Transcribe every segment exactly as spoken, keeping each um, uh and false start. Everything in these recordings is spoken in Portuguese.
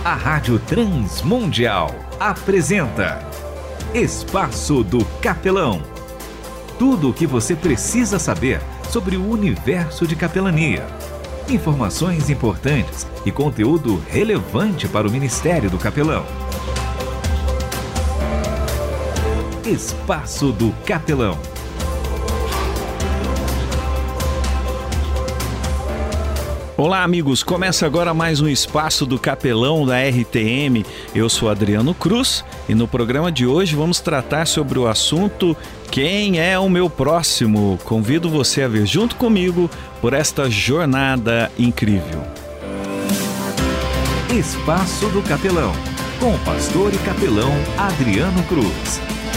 A Rádio Transmundial apresenta Espaço do Capelão. Tudo o que você precisa saber sobre o universo de capelania. Informações importantes e conteúdo relevante para o Ministério do Capelão. Espaço do Capelão. Olá, amigos, começa agora mais um Espaço do Capelão da R T M. Eu sou Adriano Cruz e no programa de hoje vamos tratar sobre o assunto Quem é o meu próximo? Convido você a vir junto comigo por esta jornada incrível. Espaço do Capelão, com o pastor e capelão Adriano Cruz.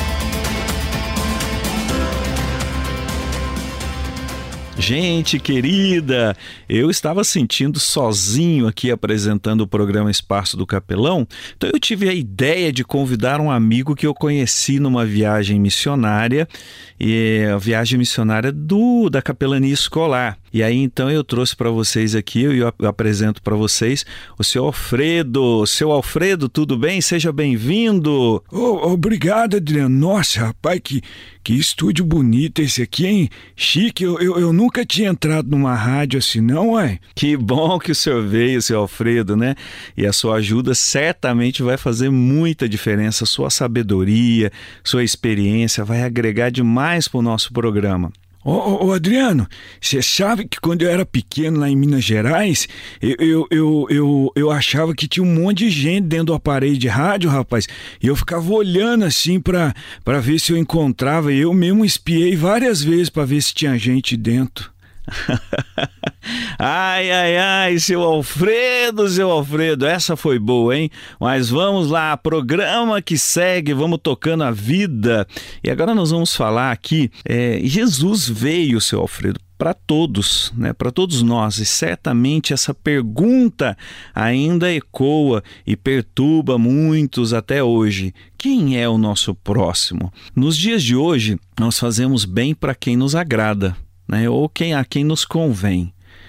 Gente querida, eu estava sentindo sozinho aqui apresentando o programa Espaço do Capelão, então eu tive a ideia de convidar um amigo que eu conheci numa viagem missionária, e a viagem missionária do, da capelania escolar. E aí então eu trouxe para vocês aqui, eu, eu apresento para vocês o seu Alfredo. Seu Alfredo, tudo bem? Seja bem-vindo. Oh, obrigado, Adriano. Nossa, rapaz, que, que estúdio bonito esse aqui, hein? Chique, eu, eu, eu nunca tinha entrado numa rádio assim, não, ué? Que bom que o senhor veio, seu Alfredo, né? E a sua ajuda certamente vai fazer muita diferença. Sua sabedoria, sua experiência vai agregar demais para o nosso programa. Ô, ô, ô Adriano, você sabe que quando eu era pequeno lá em Minas Gerais, eu, eu, eu, eu, eu achava que tinha um monte de gente dentro do aparelho de rádio, rapaz, e eu ficava olhando assim pra, pra ver se eu encontrava, e eu mesmo espiei várias vezes pra ver se tinha gente dentro. Ai, ai, ai, seu Alfredo, seu Alfredo, essa foi boa, hein? Mas vamos lá, programa que segue, vamos tocando a vida. E agora nós vamos falar aqui, é, Jesus veio, seu Alfredo, para todos, né? Para todos nós, e certamente essa pergunta ainda ecoa e perturba muitos até hoje. Quem é o nosso próximo? Nos dias de hoje, nós fazemos bem para quem nos agrada, né? Ou quem, a quem nos convém.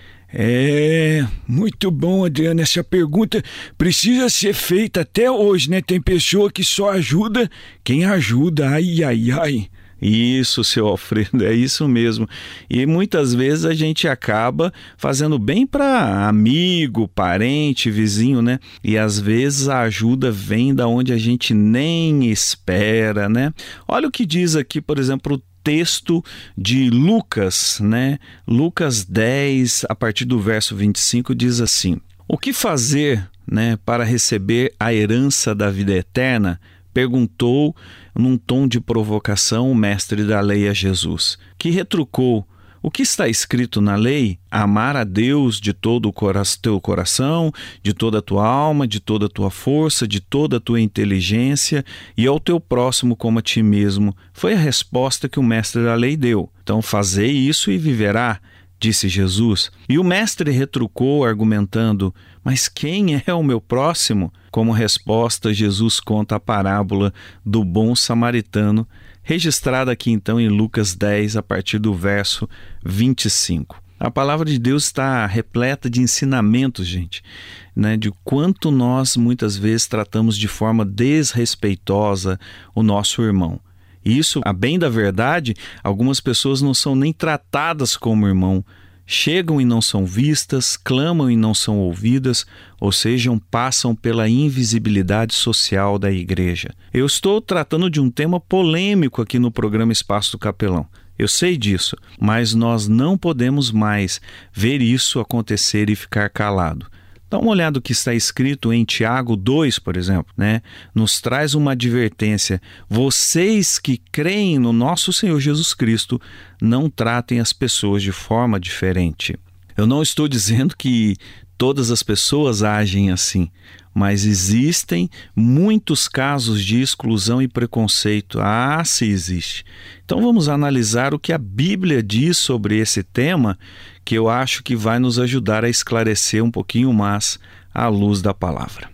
É, muito bom, Adriano, essa pergunta precisa ser feita até hoje, né? Tem pessoa que só ajuda quem ajuda, ai, ai, ai. Isso, seu Alfredo, é isso mesmo. E muitas vezes a gente acaba fazendo bem para amigo, parente, vizinho, né? E às vezes a ajuda vem da onde a gente nem espera, né? Olha o que diz aqui, por exemplo, o texto de Lucas, né? Lucas dez, a partir do verso vinte e cinco, diz assim: O que fazer, né, para receber a herança da vida eterna? Perguntou num tom de provocação o mestre da lei a Jesus, que retrucou: O que está escrito na lei? Amar a Deus de todo o cora- teu coração, de toda a tua alma, de toda a tua força, de toda a tua inteligência, e ao teu próximo como a ti mesmo. Foi a resposta que o mestre da lei deu. Então, fazei isso e viverá, disse Jesus. E o mestre retrucou, argumentando: Mas quem é o meu próximo? Como resposta, Jesus conta a parábola do bom samaritano, registrada aqui então em Lucas dez, a partir do verso vinte e cinco. A palavra de Deus está repleta de ensinamentos, gente, né, de quanto nós muitas vezes tratamos de forma desrespeitosa o nosso irmão. Isso, a bem da verdade, algumas pessoas não são nem tratadas como irmão, chegam e não são vistas, clamam e não são ouvidas, ou seja, passam pela invisibilidade social da igreja. Eu estou tratando de um tema polêmico aqui no programa Espaço do Capelão. Eu sei disso, mas nós não podemos mais ver isso acontecer e ficar calado. Dá uma olhada no que está escrito em Tiago dois, por exemplo, né? Nos traz uma advertência: vocês que creem no nosso Senhor Jesus Cristo, não tratem as pessoas de forma diferente. Eu não estou dizendo que todas as pessoas agem assim, mas existem muitos casos de exclusão e preconceito. Ah, se existe. Então vamos analisar o que a Bíblia diz sobre esse tema, que eu acho que vai nos ajudar a esclarecer um pouquinho mais à luz da palavra.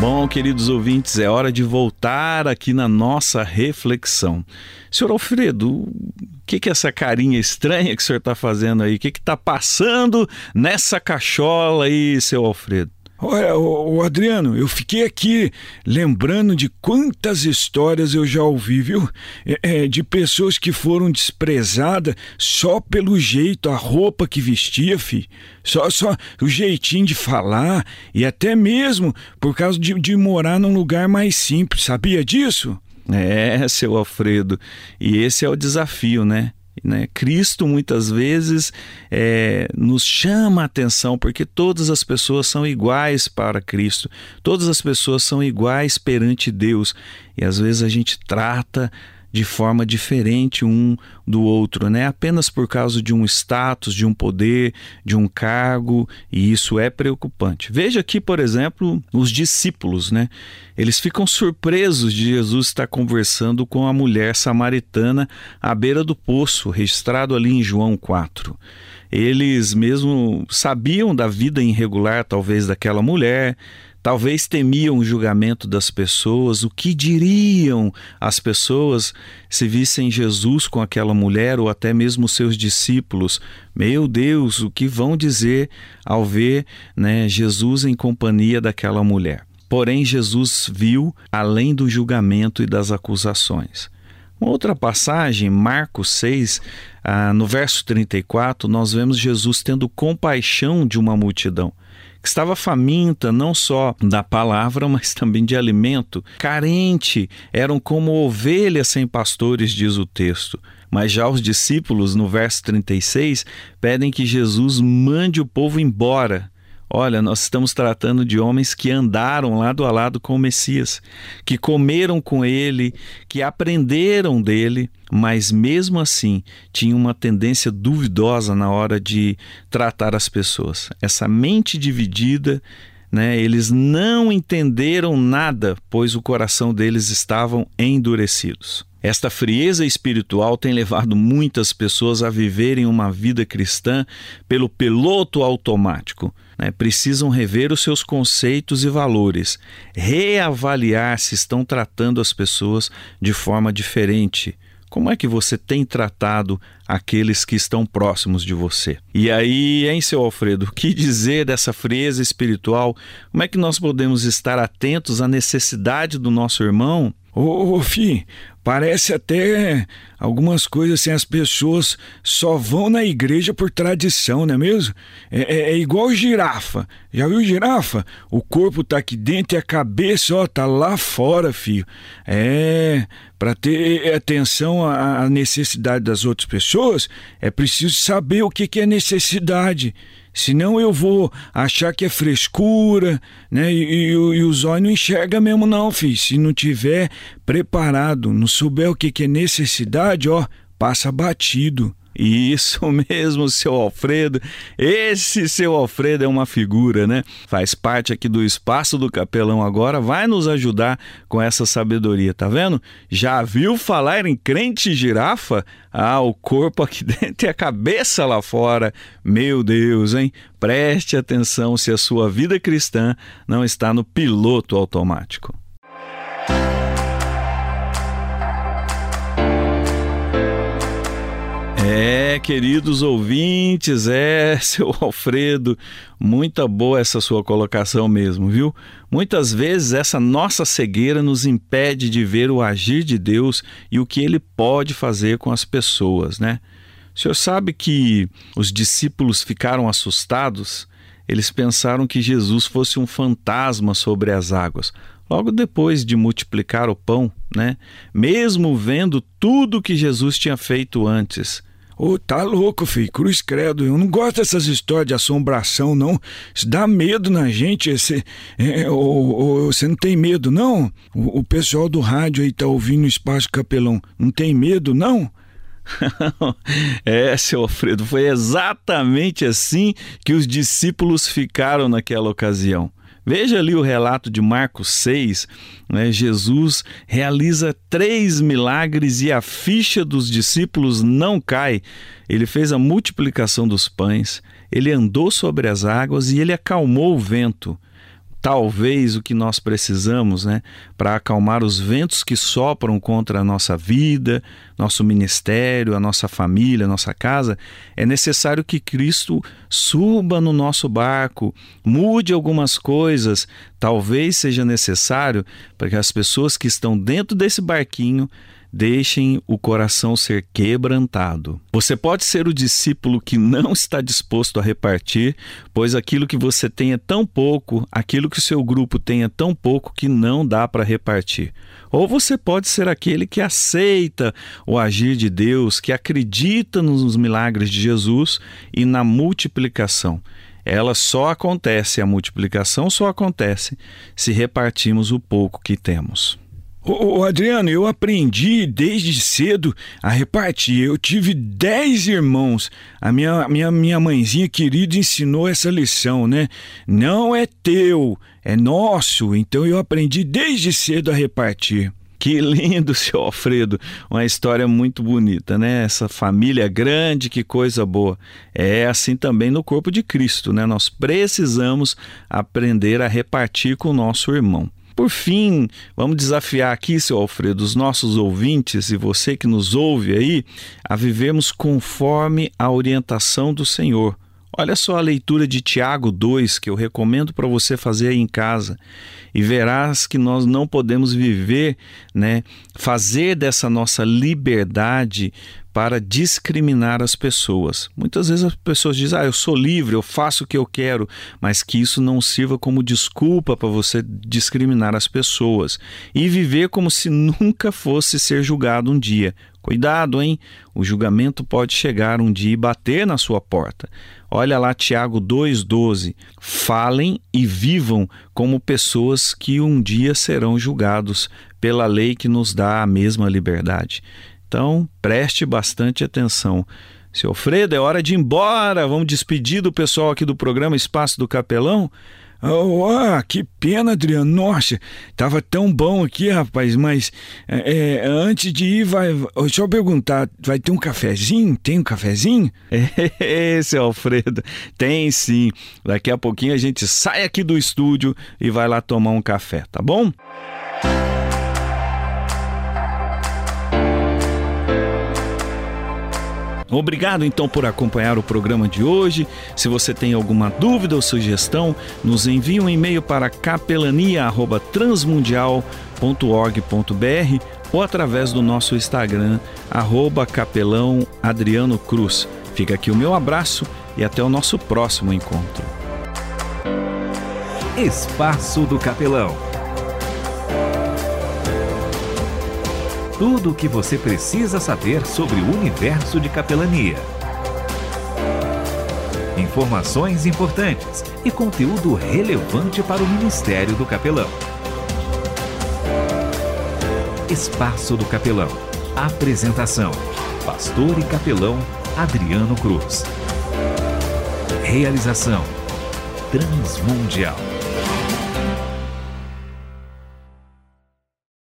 Bom, queridos ouvintes, é hora de voltar aqui na nossa reflexão. Senhor Alfredo, o que, que é essa carinha estranha que o senhor está fazendo aí? O que está passando nessa cachola aí, seu Alfredo? Olha, ô, ô Adriano, eu fiquei aqui lembrando de quantas histórias eu já ouvi, viu? É, é, de pessoas que foram desprezadas só pelo jeito, a roupa que vestia, fi. Só, só o jeitinho de falar e até mesmo por causa de, de morar num lugar mais simples, sabia disso? É, seu Alfredo, e esse é o desafio, né? Né? Cristo muitas vezes é, nos chama a atenção porque todas as pessoas são iguais para Cristo, todas as pessoas são iguais perante Deus e às vezes a gente trata de forma diferente um do outro, né? Apenas por causa de um status, de um poder, de um cargo, e isso é preocupante. Veja aqui, por exemplo, os discípulos, né? Eles ficam surpresos de Jesus estar conversando com a mulher samaritana à beira do poço, registrado ali em João quatro. Eles mesmo sabiam da vida irregular, talvez, daquela mulher, talvez temiam o julgamento das pessoas, o que diriam as pessoas se vissem Jesus com aquela mulher ou até mesmo seus discípulos. Meu Deus, o que vão dizer ao ver, né, Jesus em companhia daquela mulher? Porém, Jesus viu além do julgamento e das acusações. Uma outra passagem, Marcos seis, ah, no verso trinta e quatro, nós vemos Jesus tendo compaixão de uma multidão que estava faminta não só da palavra, mas também de alimento. Carente, eram como ovelhas sem pastores, diz o texto. Mas já os discípulos, no verso trinta e seis, pedem que Jesus mande o povo embora. Olha, nós estamos tratando de homens que andaram lado a lado com o Messias, que comeram com ele, que aprenderam dele, mas mesmo assim tinham uma tendência duvidosa na hora de tratar as pessoas. Essa mente dividida, né, eles não entenderam nada, pois o coração deles estavam endurecidos. Esta frieza espiritual tem levado muitas pessoas a viverem uma vida cristã pelo piloto automático. Né? Precisam rever os seus conceitos e valores, reavaliar se estão tratando as pessoas de forma diferente. Como é que você tem tratado aqueles que estão próximos de você? E aí, hein, seu Alfredo, o que dizer dessa frieza espiritual? Como é que nós podemos estar atentos à necessidade do nosso irmão? Ô, ô filho, parece até algumas coisas assim, as pessoas só vão na igreja por tradição, não é mesmo? É, é, é igual girafa. Já viu girafa? O corpo tá aqui dentro e a cabeça, ó, tá lá fora, filho. É, para ter atenção à necessidade das outras pessoas, é preciso saber o que, que é necessidade. Senão eu vou achar que é frescura, né? E, e, e os olhos não enxergam mesmo não, filho. Se não tiver preparado, não souber o que, que é necessidade, ó, passa batido. Isso mesmo, seu Alfredo. Esse seu Alfredo é uma figura, né? Faz parte aqui do Espaço do Capelão agora, vai nos ajudar com essa sabedoria, tá vendo? Já viu falar em crente girafa? Ah, o corpo aqui dentro e a cabeça lá fora. Meu Deus, hein? Preste atenção se a sua vida cristã não está no piloto automático. É, queridos ouvintes, é, seu Alfredo, muita boa essa sua colocação mesmo, viu? Muitas vezes essa nossa cegueira nos impede de ver o agir de Deus e o que Ele pode fazer com as pessoas, né? O senhor sabe que os discípulos ficaram assustados? Eles pensaram que Jesus fosse um fantasma sobre as águas. Logo depois de multiplicar o pão, né? Mesmo vendo tudo que Jesus tinha feito antes. Ô, oh, tá louco, filho, cruz credo, eu não gosto dessas histórias de assombração, não. Isso dá medo na gente. Você é, não tem medo, não? O, o pessoal do rádio aí tá ouvindo o Espaço Capelão, não tem medo, não? É, seu Alfredo, foi exatamente assim que os discípulos ficaram naquela ocasião. Veja ali o relato de Marcos seis, né? Jesus realiza três milagres e a ficha dos discípulos não cai. Ele fez a multiplicação dos pães, ele andou sobre as águas e ele acalmou o vento. talvez o que nós precisamos, né, para acalmar os ventos que sopram contra a nossa vida, nosso ministério, a nossa família, a nossa casa, é necessário que Cristo suba no nosso barco, mude algumas coisas. Talvez seja necessário para que as pessoas que estão dentro desse barquinho deixem o coração ser quebrantado. Você pode ser o discípulo que não está disposto a repartir, pois aquilo que você tem é tão pouco, aquilo que o seu grupo tem é tão pouco que não dá para repartir. Ou você pode ser aquele que aceita o agir de Deus, que acredita nos milagres de Jesus e na multiplicação. Ela só acontece, a multiplicação só acontece se repartimos o pouco que temos. Ô, ô Adriano, eu aprendi desde cedo a repartir. Eu tive dez irmãos. A minha, minha, minha mãezinha querida ensinou essa lição, né? Não é teu, é nosso. Então eu aprendi desde cedo a repartir. Que lindo, seu Alfredo. Uma história muito bonita, né? Essa família grande, que coisa boa. É assim também no corpo de Cristo, né? Nós precisamos aprender a repartir com o nosso irmão. Por fim, vamos desafiar aqui, seu Alfredo, os nossos ouvintes e você que nos ouve aí, a vivermos conforme a orientação do Senhor. Olha só a leitura de Tiago dois, que eu recomendo para você fazer aí em casa, e verás que nós não podemos viver, né, fazer dessa nossa liberdade para discriminar as pessoas. Muitas vezes as pessoas dizem, ah, eu sou livre, eu faço o que eu quero, mas que isso não sirva como desculpa para você discriminar as pessoas e viver como se nunca fosse ser julgado um dia. Cuidado, hein? O julgamento pode chegar um dia e bater na sua porta. Olha lá Tiago dois, doze. Falem e vivam como pessoas que um dia serão julgados pela lei que nos dá a mesma liberdade. Então, preste bastante atenção. Seu Alfredo, é hora de ir embora. Vamos despedir do pessoal aqui do programa Espaço do Capelão. Oh, ah, que pena, Adriano. Nossa, tava tão bom aqui, rapaz, mas é, é, antes de ir, vai, deixa eu perguntar, vai ter um cafezinho? Tem um cafezinho? É, seu Alfredo, tem sim. Daqui a pouquinho a gente sai aqui do estúdio e vai lá tomar um café, tá bom? Obrigado então por acompanhar o programa de hoje. Se você tem alguma dúvida ou sugestão, nos envie um e-mail para capelania arroba transmundial ponto org ponto br ou através do nosso Instagram, arroba capelão Adriano Cruz. Fica aqui o meu abraço e até o nosso próximo encontro. Espaço do Capelão. Tudo o que você precisa saber sobre o universo de capelania. Informações importantes e conteúdo relevante para o Ministério do Capelão. Espaço do Capelão. Apresentação: Pastor e Capelão Adriano Cruz. Realização: Transmundial.